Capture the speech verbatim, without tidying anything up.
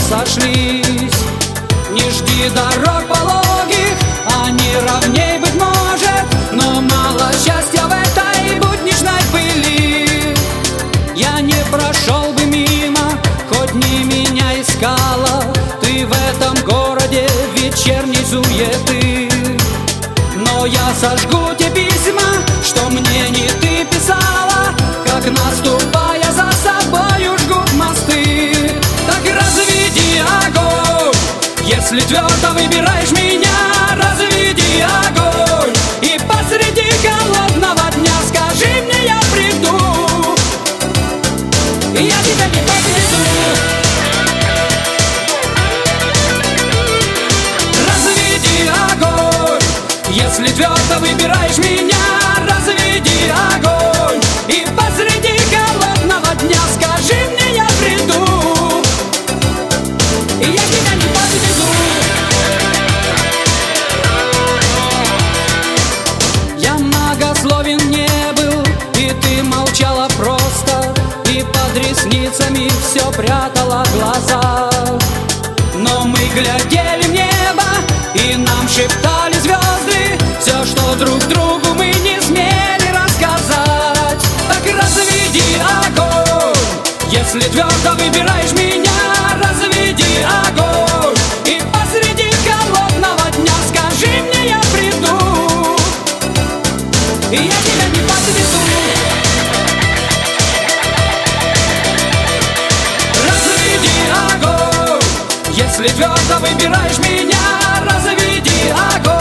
сошлись. Не жди дорог пологих, они равней, быть может, но мало счастья в этой будничной пыли. Я не прошел бы мимо, хоть не меня искала ты в этом городе вечерней суеты. Но я сожгу те письма, что мне не ты писала, как, наступая за собою, жгут мосты. Так разведи огонь, если твердо выбираешь меня. Разведи огонь, и посреди голодного дня скажи мне, я приду, и я тебя не подведу. Разведи огонь, если твердо выбираешь меня. Разведи огонь, и посреди голодного дня скажи мне, я приду, и я тебя не подведу. Я многословен не был, и ты молчала просто, и под ресницами все прятала глаза. Но мы глядели в небо, и нам шептали звезды все, что друг другу мы не смели рассказать. Так разведи огонь, если твердо выбираешь меня. Разведи огонь, и посреди голодного дня скажи мне, я приду, и я тебя не подведу. Разведи огонь, если твердо выбираешь меня. Разведи огонь.